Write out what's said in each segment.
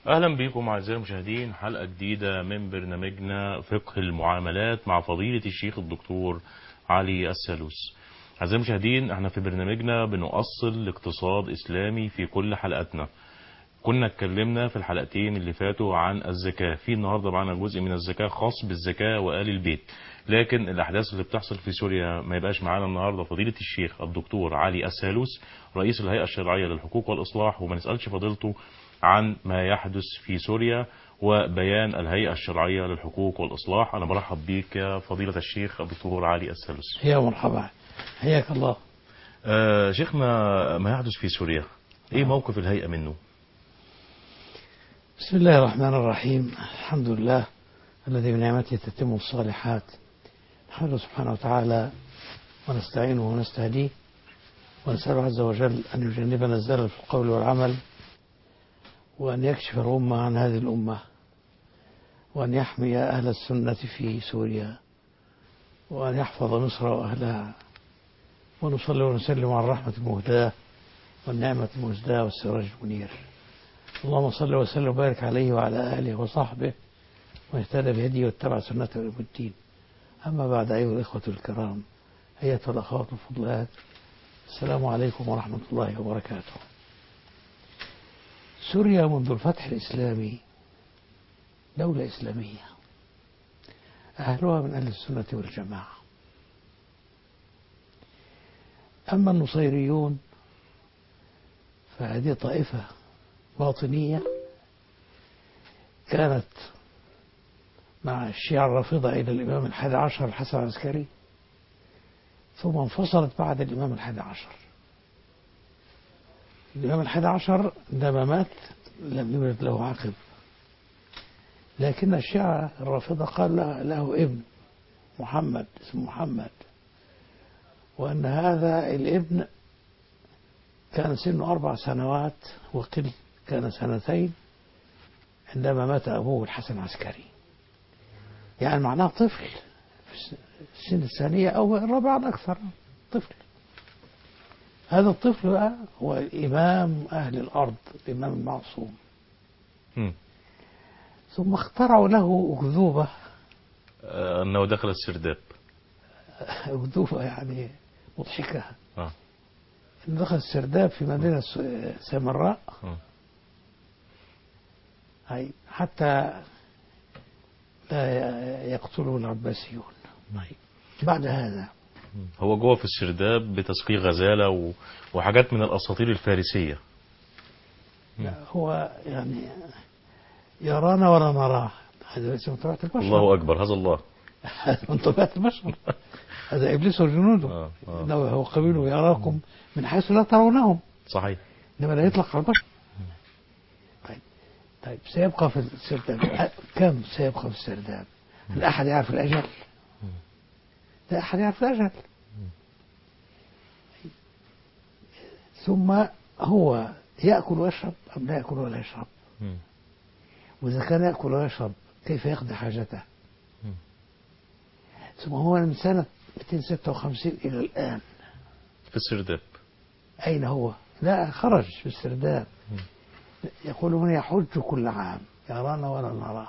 أهلا بكم أعزائي المشاهدين، حلقة جديدة من برنامجنا فقه المعاملات مع فضيلة الشيخ الدكتور علي السالوس. أعزائي المشاهدين، احنا في برنامجنا بنؤصل الاقتصاد إسلامي في كل حلقاتنا. كنا اتكلمنا في الحلقتين اللي فاتوا عن الزكاة، في النهاردة معنا جزء من الزكاة خاص بالزكاة وآل البيت، لكن الأحداث اللي بتحصل في سوريا ما يبقاش معانا النهاردة فضيلة الشيخ الدكتور علي السالوس رئيس الهيئة الشرعية للحقوق والإصلاح وما نسألش فضيلته عن ما يحدث في سوريا وبيان الهيئة الشرعية للحقوق والإصلاح. أنا برحب بيك يا فضيلة الشيخ الدكتور علي السالوس. يا مرحبا، حياك الله. شيخنا، ما يحدث في سوريا إيه موقف الهيئة منه؟ بسم الله الرحمن الرحيم. الحمد لله الذي بنعمته تتم الصالحات. نحمده سبحانه وتعالى ونستعينه ونستهديه ونسأله عز وجل أن يجنبنا الزلل في القول والعمل، وأن يكشف الغمة عن هذه الأمة، وأن يحمي أهل السنة في سوريا، وأن يحفظ مصر وأهلها. ونصلي ونسلم على الرحمة المهداة والنعمة المزداة والسراج المنير. اللهم صل وسلم وبارك عليه وعلى آله وصحبه واهتدى بهديه واتبع سنته إلى يوم الدين. أما بعد، أيها الإخوة الكرام، أيتها الأخوات الفضلات، السلام عليكم ورحمة الله وبركاته. سوريا منذ الفتح الإسلامي دولة إسلامية، أهلها من أهل السنة والجماعة. أما النصيريون فهذه طائفة باطنية كانت مع الشيعة الرافضة إلى الإمام الحادي عشر الحسن العسكري، ثم انفصلت بعد الإمام الحادي عشر. الإمام الحادي عشر عندما مات لم يولد له عقب، لكن الشيعة الرافضة قال له ابن محمد، اسمه محمد، وأن هذا الابن كان سنه 4 سنوات وقل، كان 2 عندما مات أبوه الحسن العسكري. يعني معناه طفل في السن الثانية أو الرابعة أكثر، طفل. هذا الطفل هو إمام أهل الأرض، الإمام المعصوم. ثم اخترعوا له أكذوبة، أنه دخل السرداب. أكذوبة يعني مضحكة. إنه دخل السرداب في مدينة سامراء حتى لا يقتله العباسيون. بعد هذا هو جوه في السرداب بتسقي غزالة وحاجات من الأساطير الفارسية. هو يعني يرانا ولا نراه، هذا ليس من طبيعة البشر. الله أكبر، هذا الله. هذا من طبيعة البشر. هذا إبليس وجنوده. إنه هو قبيله يراكم من حيث لا ترونهم. صحيح. إنما لا يطلق على البشر. طيب سيبقى في السرداب كم سيبقى في السرداب؟ هل أحد يعرف الأجل؟ لا أحد يعرف الأجل. ثم هو يأكل ويشرب أم لا يأكل ولا يشرب؟ وإذا كان يأكل ويشرب كيف يقضي حاجته؟ ثم هو من سنة 256 إلى الآن في السرداب. أين هو؟ لا، خرج في السرداب. يقولون يحج كل عام، يرانا ولا نراه.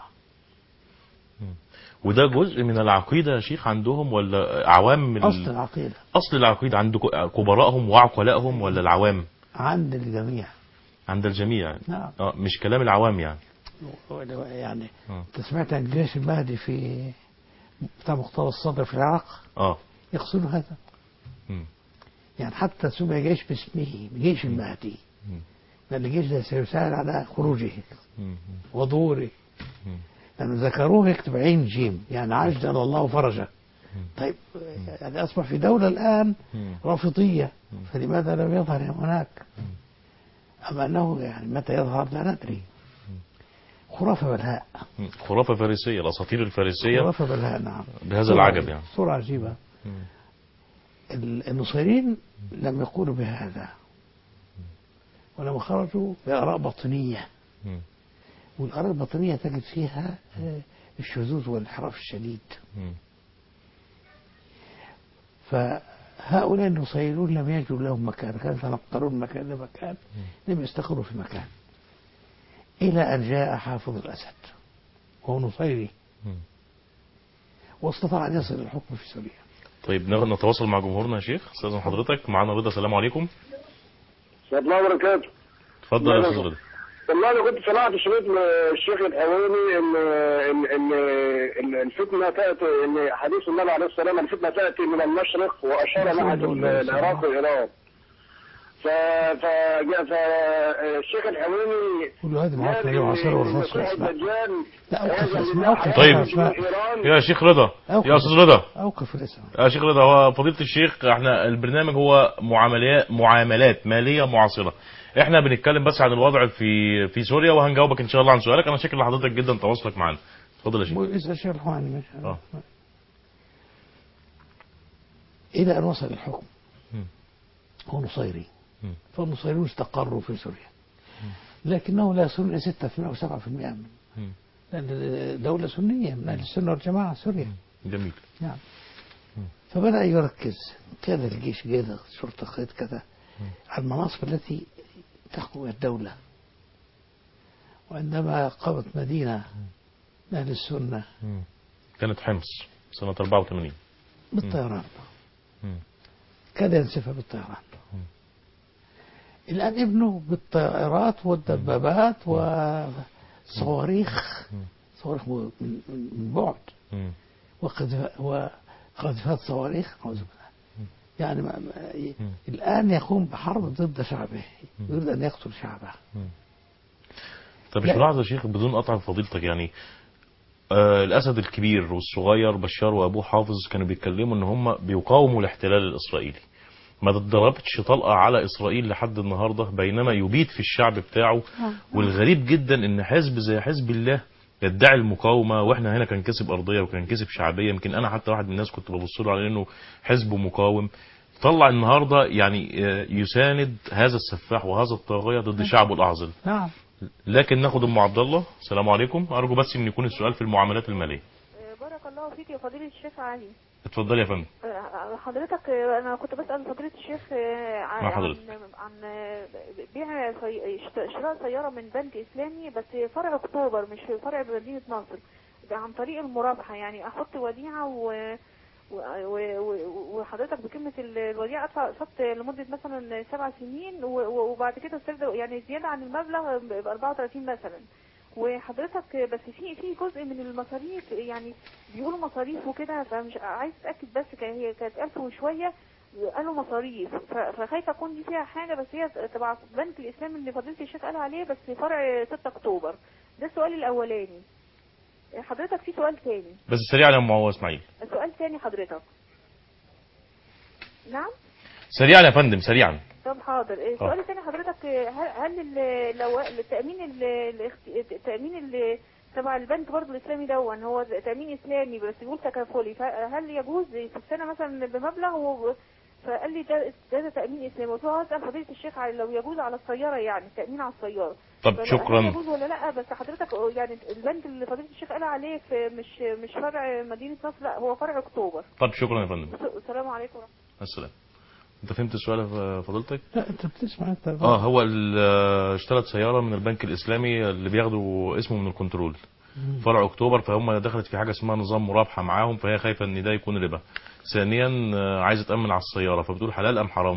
وده جزء من العقيدة يا شيخ عندهم ولا عوام من أصل العقيدة؟ أصل العقيدة عند كبرائهم وعقلائهم ولا العوام؟ عند الجميع. عند الجميع. نعم. مش كلام العوام يعني. يعني أنت سمعت عن الجيش المهدي في بتاع مقتدى الصدر في العراق؟ يقصدوا هذا. يعني حتى سمي جيش باسمه، جيش المهدي، لأن الجيش ده سيساعد على خروجه وظهوره. لأن ذكروه يكتب عين جيم، يعني عجل الله فرجه. طيب يعني أصبح في دولة الآن رافضية، فلماذا لم يظهر هناك؟ أما أنه يعني متى يظهر لا ندري. خرافة بلهاء. خرافة فارسية، الأساطير الفارسية. خرافة بلهاء، نعم. بهذا العجب يعني. صورة عجيبة. النصيرين لم يقولوا بهذا، ولما خرجوا بآراء باطنية، والآراء الباطنية تجد فيها الشذوذ والانحراف الشديد. فهؤلاء النصيرون لم يجدوا لهم مكان، كانوا يتنقلون من مكان لمكان، لم يستقروا في مكان إلى أن جاء حافظ الأسد وهو نصيري واستطاع أن يصل الحكم في سوريا. طيب نتواصل مع جمهورنا يا شيخ. استاذن حضرتك معانا رضا. السلام عليكم. السلام الله وبركاته. اتفضل يا استاذ رضا. والله انا كنت سمعت شريط الشيخ الحواني ان الفتنه تاتي، ان حديث النبي عليه السلام الفتنه تاتي من المشرق واشار ناحيه العراق وايران. فالشيخ الحواني كل هذه معاصرة يعاصره الرسول الدجال. لا أوقف الاسم، أوقف. طيب يا شيخ رضا، يا استاذ رضا، أوقف الاسم يا شيخ رضا. هو فضيلة الشيخ احنا البرنامج هو معاملات مالية معاصرة. احنا بنتكلم بس عن الوضع في سوريا، وهنجاوبك ان شاء الله عن سؤالك. انا شاكر لحضرتك جدا تواصلك معنا. اتفضل يا شيخ. اسأل الشيخ الحواني. إلى أن وصل الحكم هو نصيري، فالنصيريون استقروا في سوريا، لكنه لا يصلون إلى 6% أو 7%، لأن دولة سنية من أهل السنة والجماعة سوريا. جميل. نعم. فبدأ يركز كذا الجيش كذا شرطة قيد كذا على المناصب التي تحكم الدولة. وعندما قامت مدينة من أهل السنة كانت حمص سنة 84 بالطيران، كاد ينسفها بالطيران. الآن ابنه بالطائرات والدبابات وصواريخ، صواريخ من بعد وقذفات صواريخ. يعني الآن يقوم بحرب ضد شعبه، يريد أن يقتل شعبه. طب مش ملاحظة يا شيخ بدون قطع فضيلتك، يعني الأسد الكبير والصغير بشار وأبوه حافظ كانوا بيتكلموا إن هم بيقاوموا الاحتلال الإسرائيلي، ما اتضربتش طلقة على إسرائيل لحد النهاردة، بينما يبيد في الشعب بتاعه. والغريب جدا إن حزب زي حزب الله يدعي المقاومة، واحنا هنا كان كسب أرضية وكان كسب شعبية. يمكن أنا حتى واحد من الناس كنت ببص له على إنه حزب مقاوم، طلع النهاردة يعني يساند هذا السفاح وهذا الطاغية ضد شعبه الأعظم. نعم. لكن ناخد أم عبد الله. السلام عليكم. أرجو بس إن يكون السؤال في المعاملات المالية. بارك الله فيك يا فضيلة الشيخ علي. اتفضلي يا فندم. حضرتك انا كنت بسأل فضيلة الشيخ عن بيع شراء سيارة من بنك اسلامي، بس فرع اكتوبر مش فرع بمدينة ناصر، عن طريق المرابحة. يعني احط وديعة وحضرتك بكلمة الوديعة ادفع قسط لمدة مثلا 7 سنين، وبعد كده استخدم يعني زيادة عن المبلغ ب 34 مثلا. وحضرتك بس في جزء من المصاريف، يعني بيقولوا مصاريف وكده، فمش عايز اتاكد بس هي كانت 1000 وشويه قالوا مصاريف، فخايفه اكون دي فيها حاجه، بس هي تبع بنك الاسلام اللي فضيله الشيخ قال عليه، بس فرع 6 اكتوبر. ده السؤال الاولاني. حضرتك في سؤال تاني بس سريعا يا ام اسماعيل. السؤال تاني حضرتك. نعم سريعا يا فندم سريعا. طب حاضر. السؤال الثاني حضرتك، هل لو التأمين اللي تبع البنك برضه الإسلامي هو تأمين إسلامي بس بيقول تكافلي، فهل يجوز في السنة مثلا بمبلغ فقال لي ده تأمين إسلامي. قلت له هسأل فضيلة الشيخ لو يجوز على السيارة، يعني تأمين على السيارة. طب شكرا. هل يجوز ولا لا؟ بس حضرتك يعني البنك اللي فضيلة الشيخ قال عليه مش فرع مدينة نصر، لا هو فرع أكتوبر. طب شكرا يا فندم. السلام عليكم ورحمة الله. السلام. انت فهمت السؤال يا فضيلتك؟ لا انت بتسمع انت. هو اشترت سيارة من البنك الاسلامي اللي بياخدوا اسمه من الكنترول فرع اكتوبر، فهم دخلت في حاجة اسمها نظام مرابحة معاهم، فهي خايفة ان ده يكون ربا. ثانيا عايزة تأمن على السيارة، فبتقول حلال ام حرام؟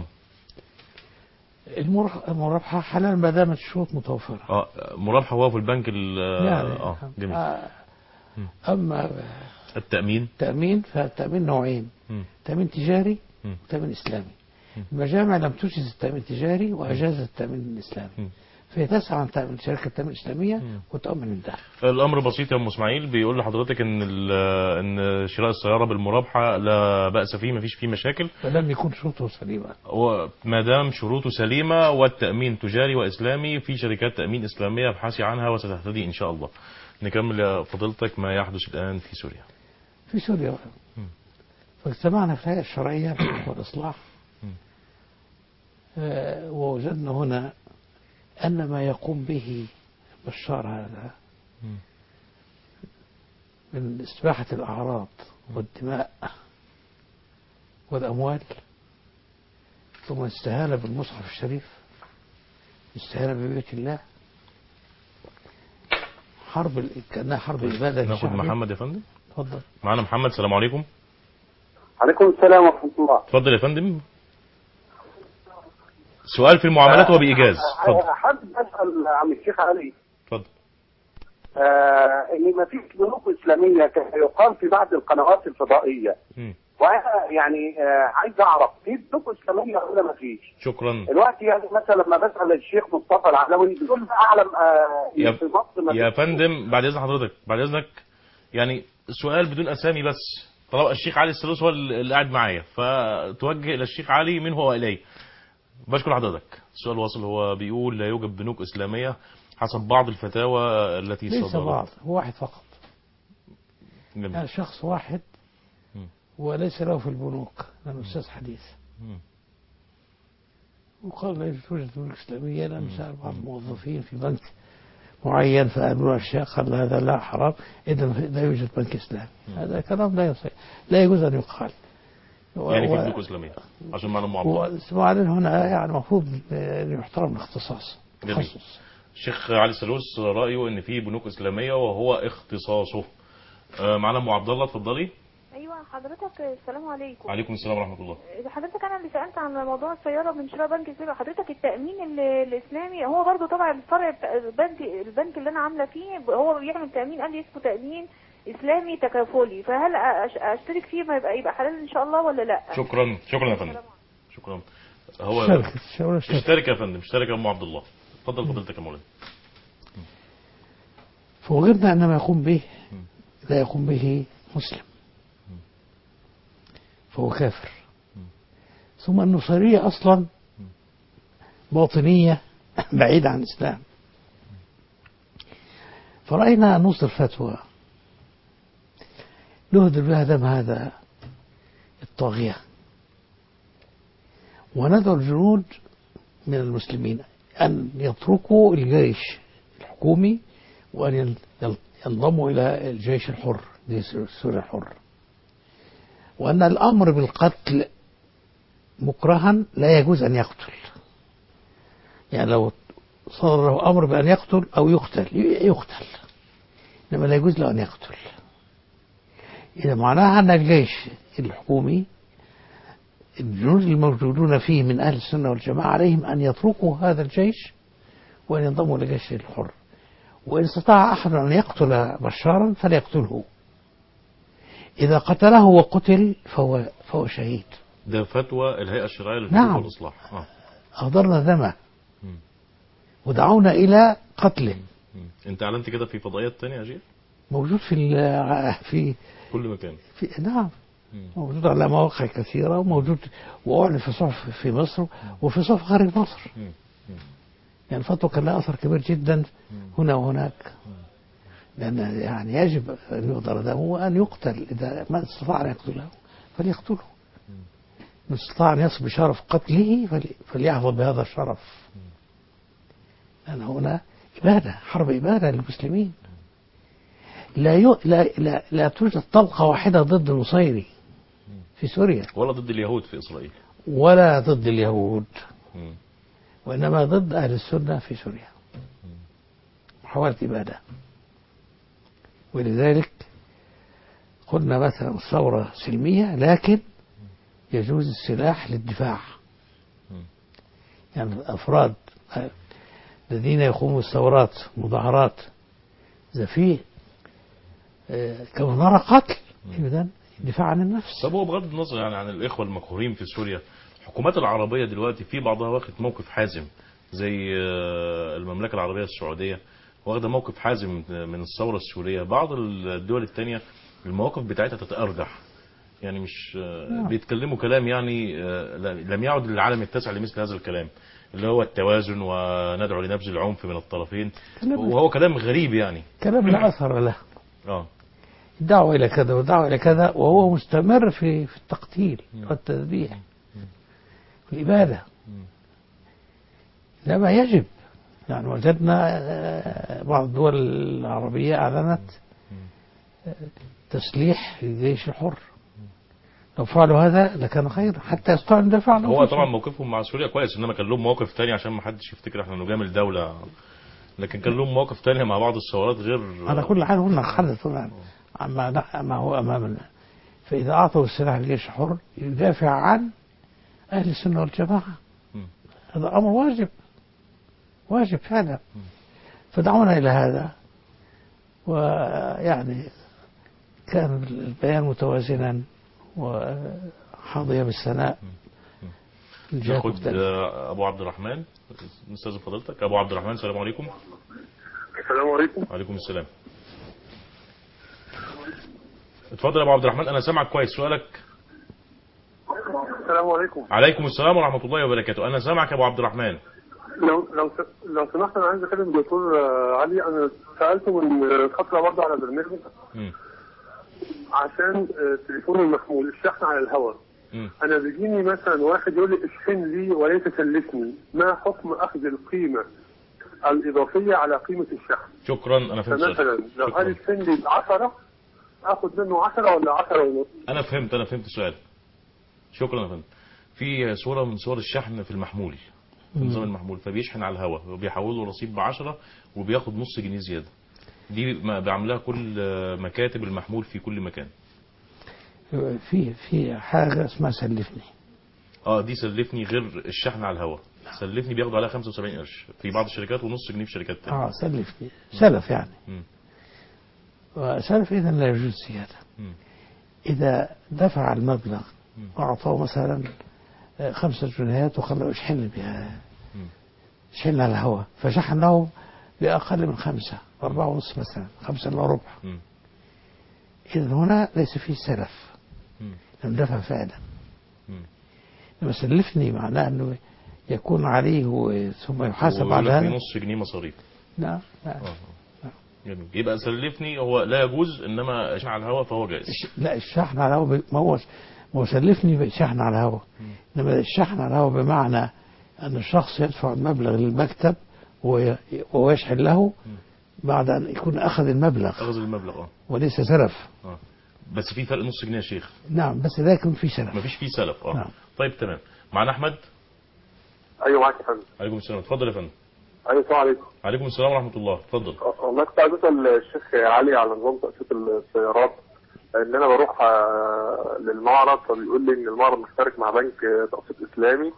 المرابحة حلال ما دامت الشروط متوفرة. مرابحة هو في البنك يعني جميل. اما التأمين فالتأمين نوعين، تأمين تجاري وتأمين إسلامي. المجامع لم تجز التأمين التجاري وأجازت التأمين الإسلامي، فهي تسعى عن تأمين شركة التأمين الإسلامية وتؤمن من ده. الأمر بسيط يا أم إسماعيل. بيقول لحضرتك إن شراء السيارة بالمرابحة لا بأس فيه، ما فيش فيه مشاكل فلم يكون شروطه سليمة. وما دام شروطه سليمة والتأمين تجاري وإسلامي، في شركات تأمين إسلامية ابحثي عنها وستهتدي إن شاء الله. نكمل يا فضيلتك ما يحدث الآن في سوريا. في سوريا فاجتمعنا في الهيئة الشرعية والإصلاح، ووجدنا هنا أن ما يقوم به بشار هذا من استباحة الأعراض والدماء والأموال، ثم استهانة بالمصحف الشريف، استهانة ببيت الله، كأنها حرب إبادة ناخد للشعب. محمد يا فندم. اتفضل. معانا محمد. السلام عليكم. عليكم السلام ورحمة الله. اتفضل يا فندم. سؤال في المعاملات وبإيجاز. اتفضل. حابب أسأل عن الشيخ علي. اتفضل. إن ما فيش بنوك إسلامية كما يقال في بعض القنوات الفضائية. وأنا يعني عايز أعرف في بنوك إسلامية ولا ما فيش؟ شكرا. الوقت يعني مثلا لما بسأل الشيخ مصطفى العلوي بيقول لي أعلم في مصر ما يا فيش. فندم بعد إذن حضرتك، بعد إذنك، يعني السؤال بدون أسامي بس، طالما الشيخ علي السلوس هو اللي قاعد معايا فتوجه إلى الشيخ علي من هو إليه. بشكر حضرتك. السؤال واصل، هو بيقول لا يوجد بنوك إسلامية حسب بعض الفتاوى التي ليس صدرت. بعض، هو واحد فقط. جميل. يعني شخص واحد وليس له في البنوك، لأنه أستاذ حديث. وقال لا توجد بنوك إسلامية، لأن سأل بعض الموظفين في بنك معين فقالوا أشياء، قال هذا لا حرام، إذا لا يوجد بنك إسلامي. هذا كلام لا يجوز أن يقال. يعني في بنوك إسلامية عشان معلوم معبر. وبعدين هنا يعني المفروض أن يحترم الاختصاص. الشيخ علي السلوس رأيه ان في بنوك اسلامية وهو اختصاصه. معنا ام عبد الله. اتفضلي. ايوه حضرتك، السلام عليكم. وعليكم السلام ورحمة الله. حضرتك انا اللي سالت عن موضوع السياره من شراء بنك الاسلامي. حضرتك التامين الاسلامي هو برضو طبعا الفرع البنك اللي انا عامله فيه هو بيعمل تامين، قال لي اسمه تامين اسلامي تكافلي، فهل اشترك فيه ما يبقى حلال ان شاء الله ولا لا؟ شكرا يا فندم. شكرا. هو اشترك يا فندم، اشترك يا ام عبد الله. اتفضل فضيلتك يا مولانا. فوجدنا ان ما يقوم به لا يقوم به مسلم، فهو كافر. ثم النصيرية اصلا باطنية بعيدة عن الاسلام. فرأينا أن نصدر فتوى نهدر بها دم هذا الطاغية، وندعو الجنود من المسلمين أن يتركوا الجيش الحكومي وأن ينضموا إلى الجيش الحر، سوريا الحر، وأن الأمر بالقتل مكرها لا يجوز أن يقتل. يعني لو صدر له أمر بأن يقتل أو يقتل، إنما لا يجوز له أن يقتل. إذا معناها أن الجيش الحكومي الجنود الموجودون فيه من أهل السنة والجماعة عليهم أن يتركوا هذا الجيش وأن ينضموا للجيش الحر. وإن استطاع أحد أن يقتل بشارا فليقتله. إذا قتله وقتل فهو شهيد. ده فتوى الهيئة الشرعية للحقوق والإصلاح. أهدرنا دمه ودعونا إلى قتله. أنت أعلنت كده في فضائيات تانية يا شيخ؟ موجود في كل مكان. نعم. موجود على مواقع كثيرة، وموجود وأعلن في صحف في مصر وفي صحف خارج مصر. يعني الفتوى كان لها أثر كبير جدا هنا وهناك، لأن يعني يجب أن يقدر دمه وأن يقتل. إذا ما استطاع أن يقتله فليقتله، إن استطاع أن يصل بشرف قتله فليحظى بهذا الشرف، لأن هنا إبادة، حرب إبادة للمسلمين. لا توجد طلقة واحدة ضد النصيري في سوريا، ولا ضد اليهود في إسرائيل، ولا ضد اليهود، وإنما ضد أهل السنة في سوريا، محاولة إبادة. ولذلك قلنا مثلا الثورة سلمية، لكن يجوز السلاح للدفاع. يعني الأفراد الذين يقوموا الثورات مظاهرات إذا فيه كون نرى قتل إذن دفاع عن النفس. طب هو بغض النظر يعني عن الإخوة المقهورين في سوريا، الحكومات العربية دلوقتي في بعضها واخد موقف حازم، زي المملكة العربية السعودية واخدة موقف حازم من الثورة السورية. بعض الدول التانية المواقف بتاعتها تتأرجح، يعني مش بيتكلموا كلام يعني لم يعد للعالم يتسع لمثل هذا الكلام، اللي هو التوازن وندعو لنبذ العنف من الطرفين، وهو كلام غريب يعني، كلام لا أثر له. دعوة إلى كذا ودعوة إلى كذا، وهو مستمر في التقتيل والتذبيح في الإبادة. لما يجب يعني وجدنا بعض الدول العربية أعلنت تسليح الجيش الحر. لو فعلوا هذا لكان خير حتى يستطيعوا أن يدافعوا. هو طبعا موقفهم مع سوريا كويس، إنما كان لهم موقف تاني عشان ما حدش يفتكر احنا نجامل دولة لكن كان لهم مواقف تانية مع بعض الثورات غير. على كل حال قلنا خلص ما هو أمامنا. فإذا أعطوا السلاح للجيش حر يدافع عن أهل السنة والجماعة، هذا أمر واجب فعلا. فدعونا إلى هذا، ويعني كان البيان متوازنا وحاضية بالثناء. ناخد أبو عبد الرحمن، نستاذن فضيلتك. أبو عبد الرحمن، السلام عليكم. السلام عليكم. وعليكم السلام. اتفضل يا أبو عبد الرحمن، أنا سامعك كويس. سؤالك. السلام عليكم. عليكم السلام ورحمة الله وبركاته. أنا سامعك يا أبو عبد الرحمن. لو سمحت، انا عايز اكلم الدكتور علي. انا سالته من فتره برضه على برنامج عشان تليفون المحمول الشحن على الهواء. انا بيجيني مثلا واحد يقول لي اشحن لي وليس سلفني، ما حكم اخذ القيمه الاضافيه على قيمه الشحن؟ شكرا، انا فهمت. مثلا لو قال اشحن لي 10 اخذ منه 10 ولا 10 ونص؟ انا فهمت السؤال. شكرا يا فندم. في صوره من صور الشحن في المحمول، في نظام المحمول، فبيشحن على الهواء وبيحول له رصيد ب10 وبياخد نص جنيه زياده. دي بعملها كل مكاتب المحمول في كل مكان. في حاجه اسمها سلفني. دي سلفني غير الشحن على الهواء. سلفني بياخدوا عليها 75 قرش في بعض الشركات ونص جنيه في شركات ثانيه. سلفني سلف يعني. وسلف اذا لا يجوز زياده. اذا دفع المبلغ واعطاه مثلا 5 جنيهات وخلوا يشحن بها، شحن على الهواء، فشحن له باقل من 5 4.5 مثلا 5 الا ربع. اذا هنا ليس فيه سلف، لم دفع فعلا. لما سلفني معناه انه يكون عليه ثم يحاسب على هذا نص جنيه مصاريف. نعم. جميل. يبقى سلفني هو لا يجوز، انما الشحن على الهواء فهو جائز. لا، الشحن على الهواء ما هو سلفني بشحن على الهواء، انما الشحن على الهواء بمعنى ان الشخص يدفع المبلغ للمكتب ويشحن له بعد ان يكون اخذ المبلغ وليس سلف. بس في فرق نص جنيه يا شيخ. نعم، بس لا يكون في سلف. مفيش فيه سلف. نعم. طيب تمام. معنا احمد. ايوه معاك يا فندم. عليكم السلام. اتفضل يا فندم. ايوه السلام عليكم. عليكم السلام ورحمه الله. اتفضل. والله كنت عايز اسال الشيخ علي على نظام تقسيط السيارات، لان انا بروح للمعرض فبيقول لي ان المعرض مشترك مع بنك تقسيط اسلامي.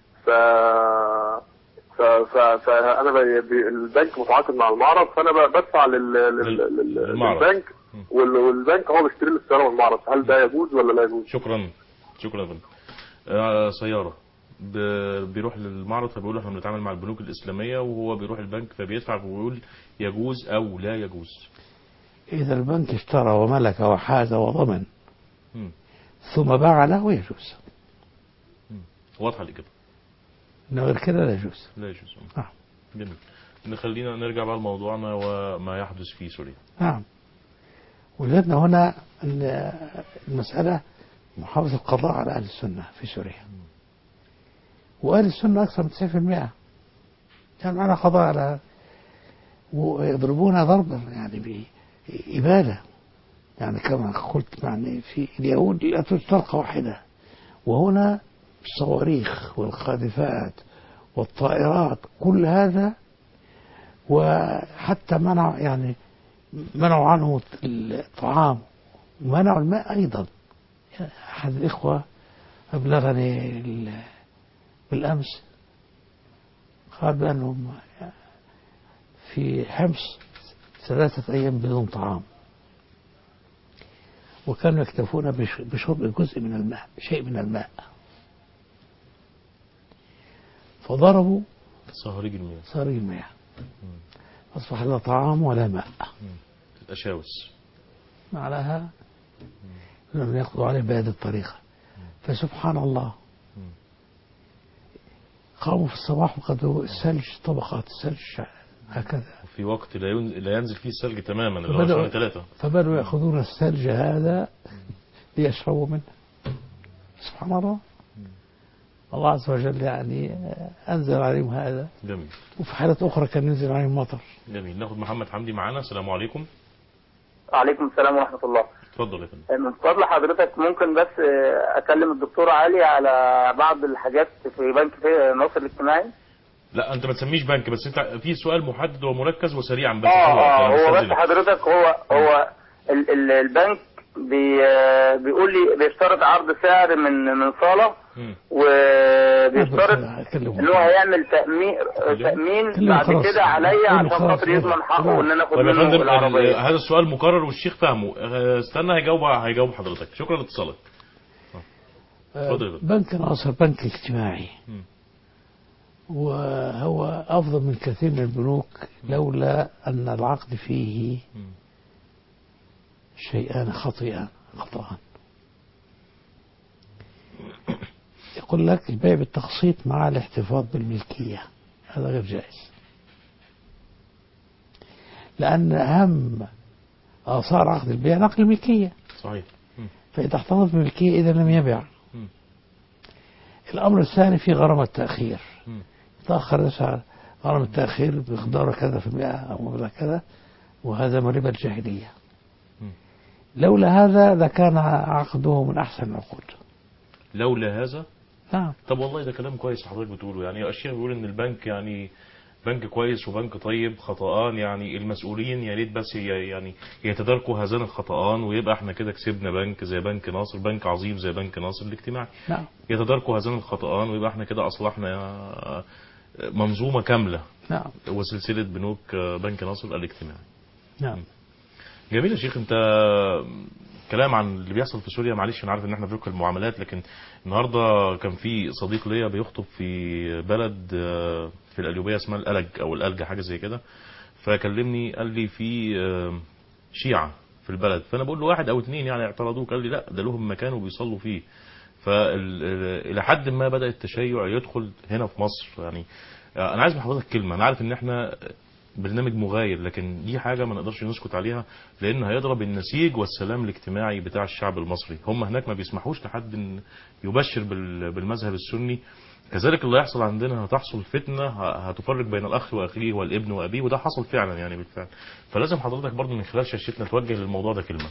فانا البنك متعاقد مع المعرض، فانا بدفع للبنك، والبنك هو بيشتري لي السياره من المعرض. هل ده يجوز ولا لا يجوز؟ شكرا يا فندم. سياره بيروح للمعرض فبيقول له احنا بنتعامل مع البنوك الاسلاميه، وهو بيروح البنك فبيدفع ويقول يجوز او لا يجوز. اذا البنك اشترى وملك وحاز وضمن ثم باع له يجوز. واضحه الاجابه. غير كده لا يجوز. لا يجوز. جميل. خلينا نرجع بقى لموضوعنا وما يحدث في سوريا. نعم. وجدنا هنا ان المساله محاولة القضاء على أهل السنة في سوريا، وأهل السنة أكثر من 90%. يعني معنا قضاء على، ويضربون ضربا يعني بإبادة. يعني كما قلت يعني في اليهود لا تطلق واحدة، وهنا الصواريخ والقاذفات والطائرات كل هذا. وحتى منعوا عنه الطعام ومنعوا الماء أيضا. أحد الإخوة أبلغني بالأمس قال بأنهم في حمص 3 أيام بدون طعام، وكانوا يكتفون بشرب جزء من الماء، شيء من الماء. فضربوا صهريج المياه أصبح لا طعام ولا ماء. الأشاوس معناها لم يقضوا عليه بهذه الطريقة. فسبحان الله قاموا في الصباح وقدروا الثلج، طبقات الثلج هكذا، في وقت لا ينزل فيه الثلج تماما اللي هو شهر 3. فبدأوا يأخذون الثلج هذا ليشربوا منه. سبحان الله. الله عز وجل يعني أنزل عليهم هذا. جميل. وفي حالة أخرى كان ينزل عليهم مطر. جميل. ناخد محمد حمدي معانا. السلام عليكم. وعليكم السلام ورحمة الله. اتفضل يا فندم. من فضل حضرتك ممكن بس أكلم الدكتور علي على بعض الحاجات في بنك ناصر الاجتماعي؟ لا انت ما تسميش بنك، بس انت في سؤال محدد ومركز وسريعا بس. هو بس حضرتك هو البنك بيقول لي بيشترط عرض سعر من صالة، وبيشترط ان هو هيعمل تأمين بعد كده عليا عشان خاطر يضمن حقه ان انا اخد منه العربية. هذا السؤال مكرر والشيخ فاهمه. استنى هيجاوب حضرتك. شكرا لاتصالك. بنك ناصر بنك اجتماعي، وهو أفضل من كثير من البنوك لولا أن العقد فيه شيئان خطأ. يقول لك البيع بالتقسيط مع الاحتفاظ بالملكية، هذا غير جائز، لأن أهم آثار عقد البيع نقل الملكية. صحيح. فإذا احتفظ بالملكية إذا لم يبيع. الأمر الثاني في غرامة التأخير. تأخر غرامة التأخير بمقدار كذا في المئة أو مبلغ كذا، وهذا من ربا الجاهلية. لولا هذا لكان عقده من أحسن العقود. لولا هذا؟ نعم. طب والله ده كلام كويس حضرتك بتقوله. يعني الشيخ بيقول إن البنك يعني بنك كويس وبنك طيب خطأان، يعني المسؤولين يا ريت بس يعني يتداركوا هذان الخطأان، ويبقى احنا كده كسبنا بنك زي بنك ناصر، بنك عظيم زي بنك ناصر الاجتماعي. نعم. يتداركوا هذان الخطأان ويبقى احنا كده أصلحنا منظومة كاملة. نعم. وسلسلة بنوك بنك ناصر الاجتماعي. نعم. جميل يا شيخ. انت كلام عن اللي بيحصل في سوريا، معلش انا عارف ان احنا في فقه المعاملات، لكن النهارده كان في صديق ليا بيخطب في بلد في القليوبيه اسمها الألج او الألجة حاجه زي كده، فكلمني قال لي في شيعة في البلد، فانا بقول له واحد او اتنين يعني اعترضوك، قال لي لا ده لهم مكان وبيصلوا فيه. فالى حد ما بدأ التشيع يدخل هنا في مصر. يعني انا عايز من حضرتك كلمه، انا عارف ان احنا برنامج مغاير، لكن دي حاجة ما نقدرش نسكت عليها، لأن هيضرب النسيج والسلام الاجتماعي بتاع الشعب المصري. هم هناك ما بيسمحوش لحد إن يبشر بالمذهب السني، كذلك اللي هيحصل عندنا هتحصل فتنة هتفرق بين الأخ وأخيه والابن وأبيه، وده حصل فعلا يعني بالفعل. فلازم حضرتك برضو من خلال شاشتنا توجه للموضوع ده كلمة.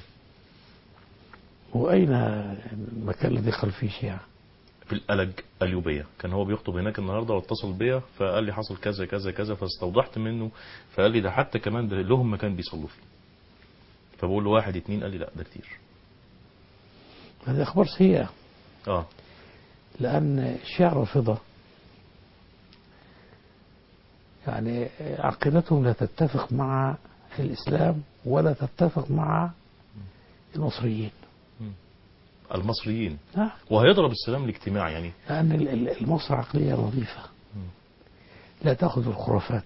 وأين المكان الذي دخل فيه شيعة؟ في الألج اليوبية. كان هو بيخطب هناك النهاردة واتصل بيا فقال لي حصل كذا كذا كذا، فاستوضحت منه، فقال لي ده حتى كمان ده لهم مكان بيصلوا فيه. فبقول له واحد اتنين، قال لي لا ده كتير. هذه أخبار سيئة. لأن الشيعة الرافضة يعني عقيدتهم لا تتفق مع الإسلام ولا تتفق مع المصريين. المصريين. وهيضرب السلام الاجتماعي يعني. لأن المصر عقلية نظيفة لا تأخذ الخرافات.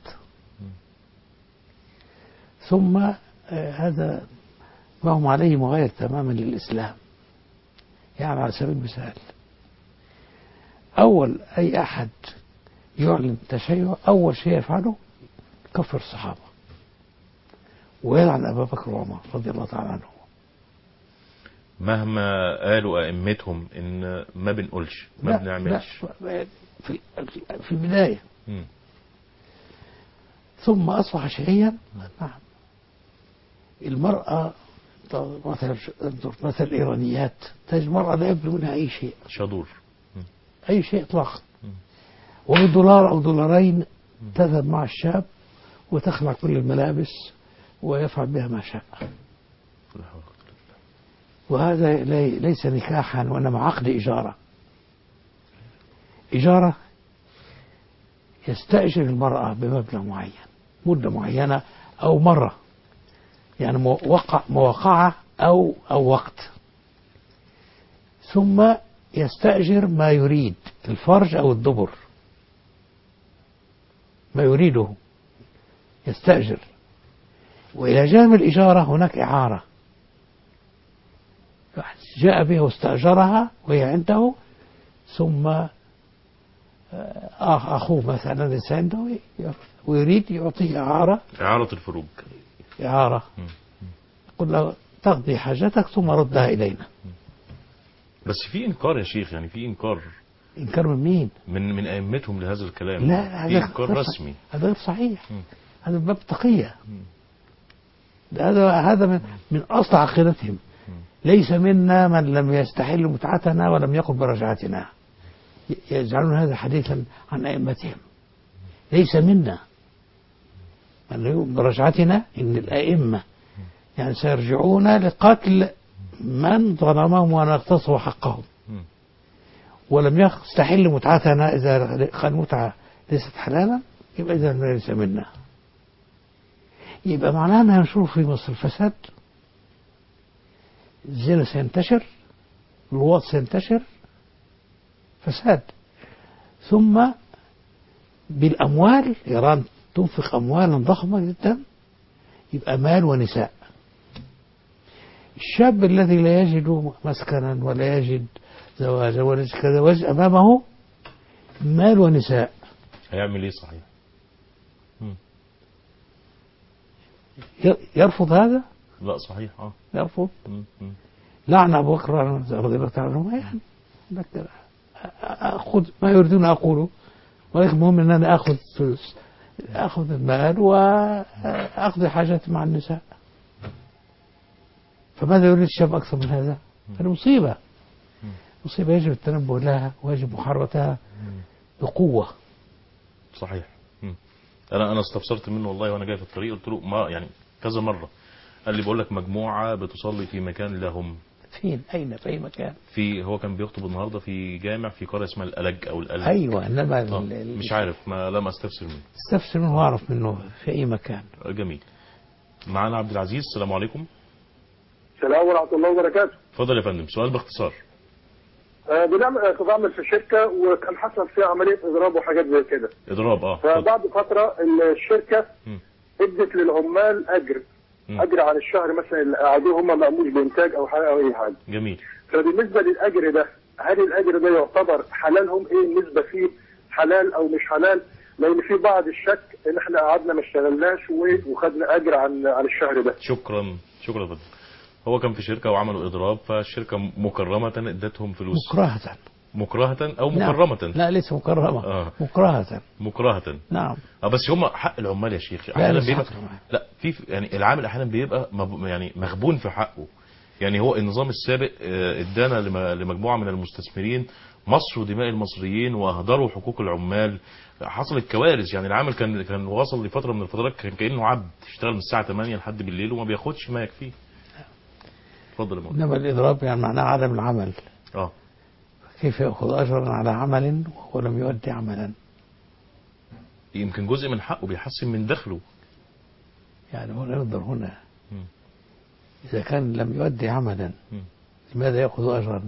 ثم هذا ما هم عليه مغاير تماما للإسلام. يعني على سبيل المثال، أول أي أحد يعلن تشيع أول شيء يفعله كفر الصحابة ويلعن أبا بكر وعمر رضي الله تعالى عنهم. مهما قالوا أئمتهم إن ما بنقولش ما بنعملش. في البداية. ثم أصبح شيئيا. نعم. المرأة مثل الإيرانيات تجد المرأة لا يبدو منها أي شيء. شادور. أي شيء إطلاقا. وبدولار أو دولارين تذهب مع الشاب وتخلع كل الملابس ويفعل بها ما شاء. وهذا ليس نكاحا وإنما عقد إجارة. إجارة يستأجر المرأة بمبلغ معين مدة معينة أو مرة، يعني مواقعة أو وقت، ثم يستأجر ما يريد الفرج أو الدبر، ما يريده يستأجر. وإلى جانب الإجارة هناك إعارة، جاء بها واستأجرها وهي عنده، ثم أخوه مثلا ليس عنده ويريد يعطيه إعارة الفروج. إعارة قل له تقضي حاجتك ثم ردها إلينا. بس في إنكار يا شيخ، يعني في إنكار من مين؟ من أئمتهم لهذا الكلام. لا في إنكار رسمي. هذا غير صحيح. هذا باب تقية. هذا من أصل عقيدتهم. ليس منا من لم يستحل متعتنا ولم يقل برجعتنا. يجعلون هذا حديثا عن أئمتهم. ليس منا. برجعتنا إن الأئمة يعني سيرجعون لقتل من ظلمهم ونغتصب حقهم، ولم يستحل متعتنا. إذا المتعة ليست حلالا يبقى إذا ليس منا. يبقى معناها أنها نشوف في مصر الفساد، الزنا سينتشر، الوضع سينتشر، فساد. ثم بالأموال، إيران تنفق أموالا ضخمة جدا، يبقى مال ونساء. الشاب الذي لا يجد مسكنا ولا يجد زواجا ولا يجد زواج، أمامه مال ونساء، هيعمل إيه؟ صحيح. يرفض هذا؟ لا صحيح. يرفض. لعن أبو بكر رضي الله تعالى عنه. يعني أخذ ما يريدون أقوله، ولكن المهم أن أنا أخذ فلوس، أخذ المال وأقضي حاجاتي مع النساء. فماذا يريد الشاب أكثر من هذا؟ هذه مصيبة، مصيبة يجب التنبه لها ويجب محاربتها بقوة. صحيح. أنا استفسرت منه والله وأنا جاي في الطريق، قلت له ما يعني كذا مرة، قال لي بقول لك مجموعة بتصلي في مكان لهم. فين؟ أين؟ في أي مكان؟ هو كان بيخطب النهارده في جامع في قرية اسمها الألج أو الألج. أيوة، إنما مش عارف، ما لم أستفسر منه. استفسر منه وأعرف منه في أي مكان. جميل. معنا عبد العزيز. السلام عليكم. السلام ورحمة الله وبركاته. اتفضل يا فندم، سؤال باختصار. كنت بعمل في شركة وكان حصل فيها عملية إضراب وحاجات زي كده. إضراب. فبعد فترة الشركة ادت للعمال أجر على الشهر مثلا اللي قعدوه هم ما قاموش بإنتاج أو حاجة أو أي حاجة. جميل. فبالنسبة للأجر ده، هل الأجر ده يعتبر حلالهم؟ إيه النسبة فيه، حلال أو مش حلال؟ لأن في بعض الشك إن إحنا قعدنا ما اشتغلناش وخدنا أجر عن الشهر ده. شكرا فندم. هو كان في شركة وعملوا إضراب، فالشركة مكرمة ادتهم فلوس. مكرهة أو مكرمة؟ لا ليس مكرمة. مكرهة. نعم. بس هم حق العمال يا شيخ أحيانا بيبقى لا في يعني العامل أحيانا بيبقى يعني مغبون في حقه. يعني هو النظام السابق ادانا لمجموعة من المستثمرين مصر ودماء المصريين واهدروا حقوق العمال. حصلت كوارث. يعني العامل كان وصل لفترة من الفترات كان كأنه عبد، يشتغل من الساعة 8 لحد بالليل وما بياخدش ما يكفيه. اتفضل يا مولانا. انما الاضراب يعني معناه عدم العمل. كيف ياخذ اجرا على عمل وهو لم يؤدي عملا؟ يمكن جزء من حقه بيحسن من دخله. يعني هنا ننظر هنا اذا كان لم يؤدي عملا لماذا ياخذ اجرا؟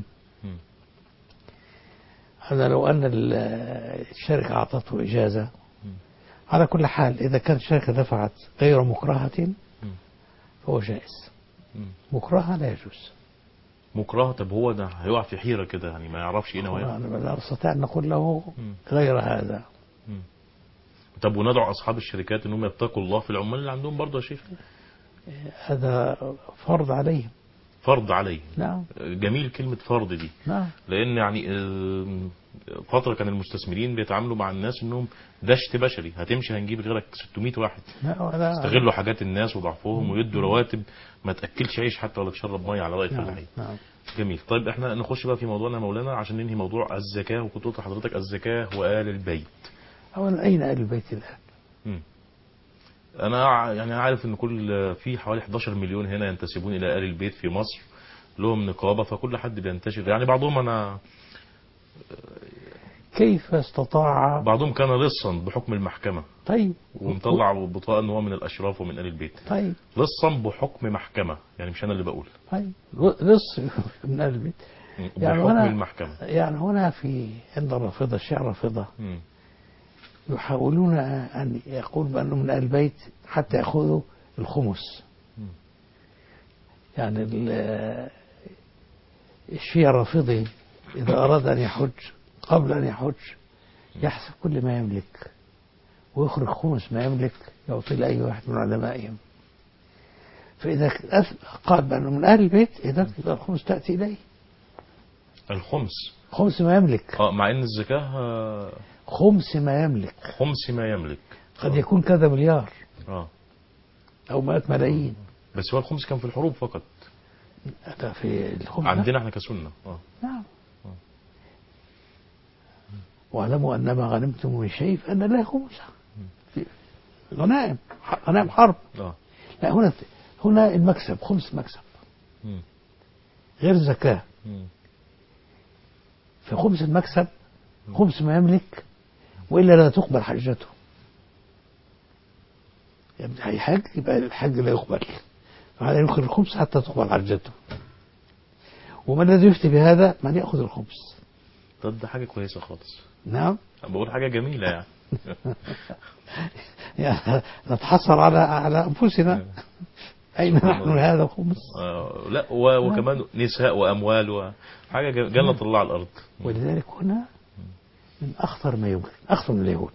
هذا لو ان الشركه اعطته اجازه. على كل حال اذا كانت الشركه دفعت غير مكرهه فهو جائز. مكرهه لا يجوز. مكرهه؟ طب هو ده هيقع في حيره كده، يعني ما يعرفش ايه نوايا. انا لا استطيع ان نقول له غير هذا. طب وندعو اصحاب الشركات انهم يتقوا الله في العمال اللي عندهم برضه يا شيخ. هذا فرض عليهم. فرض عليهم. نعم. جميل كلمة فرض دي. نعم. لان يعني فترة كان المستثمرين بيتعاملوا مع الناس انهم دشت بشري، هتمشي هنجيب غيرك 600 واحد. استغلوا حاجات الناس وضعفهم ويدوا رواتب ما تاكلش عيش حتى ولا تشرب ميه على رأي الفلاحين. نعم. جميل. طيب احنا نخش بقى في موضوعنا مولانا عشان ننهي موضوع الزكاة. وكنت قلت لحضرتك الزكاة وآل البيت. اولا اين آل البيت الان؟ انا يعني عارف ان في حوالي 11 مليون هنا ينتسبون الى آل البيت في مصر، لهم نقابة، فكل حد بينتشر. يعني بعضهم كيف استطاع؟ بعضهم كان لصا بحكم المحكمة. طيب. ومطلع بطاقة ان هو من الاشراف ومن آل البيت. طيب. لصا بحكم محكمة، يعني مش انا اللي بقول. طيب لص من آل البيت بحكم المحكمة. يعني هنا عند الرافضة، الشيعة الرافضة يحاولون أن يقول بأنه من آل البيت حتى يأخذوا الخمس. يعني الشيعي الرافضي إذا أراد أن يحج قبل أن يحج يحسب كل ما يملك ويخرج خمس ما يملك يعطي لأي واحد من علمائهم. فإذا قال بأنه من أهل البيت إذا الخمس تأتي إليه. الخمس خمس ما يملك. مع ان الزكاة خمس ما يملك. خمس ما يملك. قد يكون كذا مليار. أو 100 ملايين. بس هو الخمس كان في الحروب فقط. في الخمس عندنا احنا كسنة. نعم. واعلموا أن ما غنمتم من شيء فأن له خمسة. غنائم حرب. لا، هنا المكسب خمس مكسب غير زكاة. فخمس المكسب خمس ما يملك، وإلا لا تقبل حجته. يعني هيحج يبقى الحج لا يقبل، فهذا يأخذ الخمس حتى تقبل حجته. ومن الذي يفتي بهذا؟ من يأخذ الخمس. طب ده حاجة كويسة خالص. نعم، بقول حاجة جميلة يعني. يعني نتحصر على أنفسنا. أين نحن هذا الخمس؟ لا، وكمان نساء وأموال وحاجة جنة الله على الأرض. ولذلك هنا من أخطر ما يمكن، أخطر من اليهود.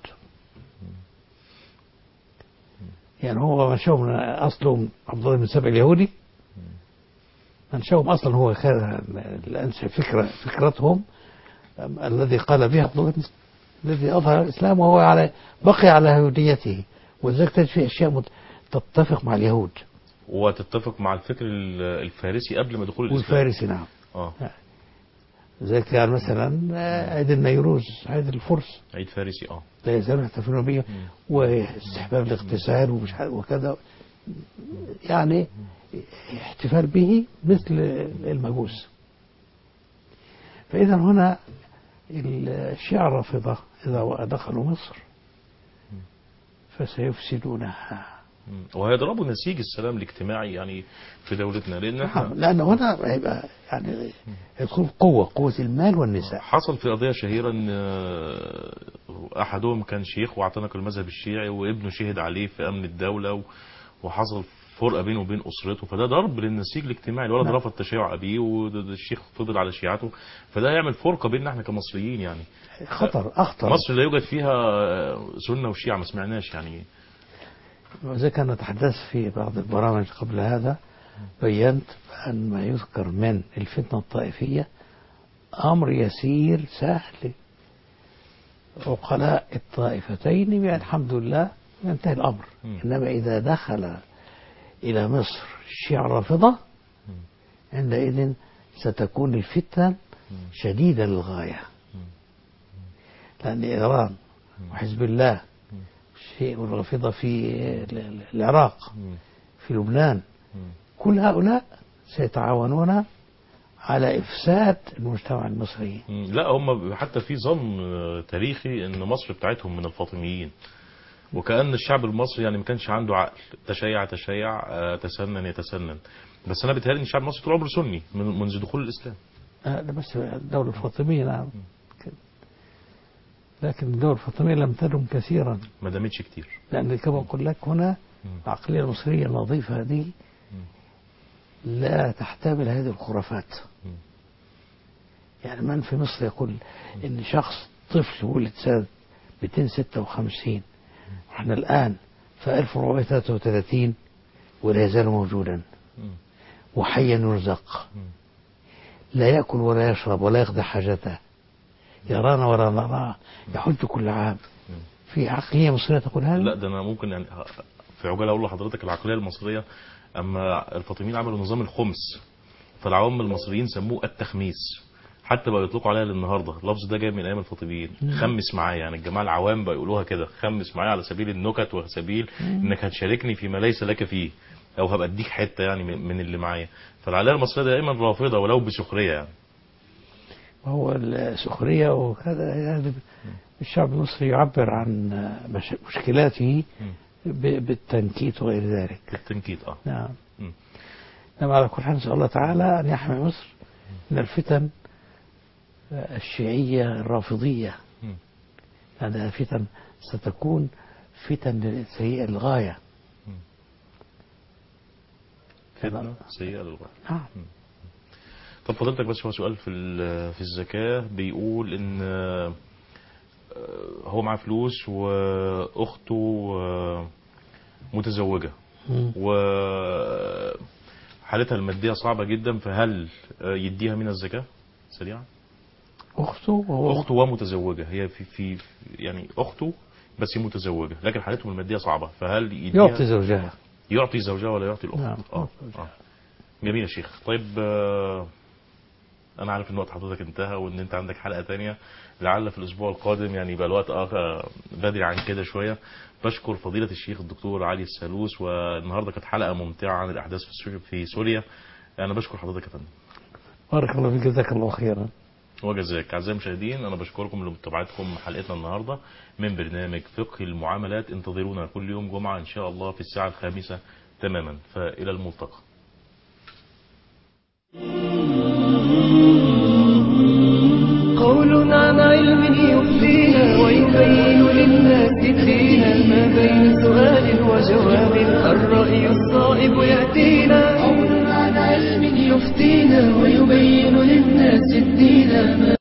يعني هو منشأهم أصلهم عبد الله بن سبع اليهودي، منشأهم أصلا هو كان فكرتهم الذي قال بها عبد الله الذي أظهر الإسلام وهو بقي على يهوديته. ولذلك تجد في أشياء تتفق مع اليهود وتتفق مع الفكر الفارسي قبل ما دخول الإسلام. والفارسي نعم. زي كان مثلا عيد النيروز، عيد الفرس، عيد فارسي. لا يزالون يحتفلون به، واستحباب الاغتسال وكذا، يعني احتفال به مثل المجوس. فإذا هنا الشيعة الرافضة إذا دخلوا مصر فسيفسدونها، وهيضربوا نسيج السلام الاجتماعي يعني في دولتنا، لأنه هنا هيبقى يعني يدخل قوة المال والنساء. حصل في قضية شهيرة ان احدهم كان شيخ واعتنق المذهب الشيعي، وابنه شهد عليه في امن الدولة، وحصل فرقة بينه وبين اسرته، فده ضرب للنسيج الاجتماعي. الولد رفض تشيع ابيه والشيخ فضل على شيعته، فده يعمل فرقة بيننا احنا كمصريين. يعني اخطر. مصر لا يوجد فيها سنة وشيعة، ما سمعناش يعني. وزي كان نتحدث في بعض البرامج قبل هذا، بينت أن ما يذكر من الفتنة الطائفية أمر يسير سهل. عقلاء الطائفتين يعني الحمد لله ينتهي الأمر. إنما إذا دخل إلى مصر الشيعة الرافضة عندئذ ستكون الفتنة شديدة للغاية، لأن إيران وحزب الله شيء والرافضة في العراق، في لبنان، كل هؤلاء سيتعاونون على إفساد المجتمع المصري. لا، هم حتى في ظن تاريخي ان مصر بتاعتهم من الفاطميين، وكأن الشعب المصري يعني ما كانش عنده عقل، تشيع تسنن يتسنن. بس انا بيتهيألي ان الشعب المصري طول عمره سني منذ دخول الاسلام. ده بس الدولة الفاطمية نعم، لكن الدولة الفاطمية لم تدم كثيرا، ما دامتش كتير، لأن كما أقول لك هنا العقلية المصرية النظيفة دي لا تحتمل هذه الخرافات. يعني من في مصر يقول إن شخص طفل ولد سنة 256 احنا الآن في 1433 ولا يزال موجودا وحيا يرزق، لا يأكل ولا يشرب ولا يقضي حاجته، يرانا ولا نراه، يحج كل عام. في عقلية مصرية تقول هذا؟ لا، ده أنا ممكن يعني في عجالة أقول لحضرتك العقلية المصرية. أما الفاطميين عملوا نظام الخمس، فالعوام المصريين سموه التخميس، حتى بقى يطلقوا عليها للنهارده. اللفظ ده جاي من ايام الفاطميين، خمس معايا، يعني الجماعه العوام بقى يقولوها كده، خمس معايا على سبيل النكت وسبيل انك هتشاركني فيما ليس لك فيه، او هبقى اديك حته يعني من اللي معايا. فالعقليه المصريه دائما رافضه ولو بسخريه يعني. هو السخريه وكذا يعني الشعب المصري يعبر عن مشكلاته بالتنكيت وغير ذلك. التنكيت نعم. نعم. على كل حال نسأل الله تعالى أن يحمي مصر من الفتن الشيعية الرافضية، لأنها فتن ستكون فتن سيئة للغاية. فتنة سيئة للغاية. نعم. طب فضلتك بس هو سؤال في الزكاة، بيقول إن هو معاه فلوس وأخته متزوجة وحالتها المادية صعبة جدا، فهل يديها من الزكاة سريعا؟ أخته ومتزوجة، هي في يعني أخته بس متزوجة لكن حالتهم المادية صعبة، فهل يديها؟ يعطي زوجها ولا يعطي الأخت؟ نعم. جميل يا شيخ. طيب انا عارف ان وقت حضرتك انتهى وان انت عندك حلقة تانية، لعل في الاسبوع القادم يعني يبقى الوقت بدري عن كده شوية. بشكر فضيلة الشيخ الدكتور علي السالوس، والنهاردة كانت حلقة ممتعة عن الاحداث في سوريا. انا بشكر حضرتك يا فندم. بارك الله فيك، جزاك الله خيرا. وجزاك. اعزائي المشاهدين، انا بشكركم لمتابعتكم حلقتنا النهارده من برنامج فقه المعاملات. انتظرونا كل يوم جمعة ان شاء الله في الساعة 5 تماما، فالى الملتقى. قول عن علم يفدينا ويبين للناس الدين، ما بين سؤال وجواب الرأي الصائب يأتينا. قول عن علم يفدينا ويبين للناس الدين.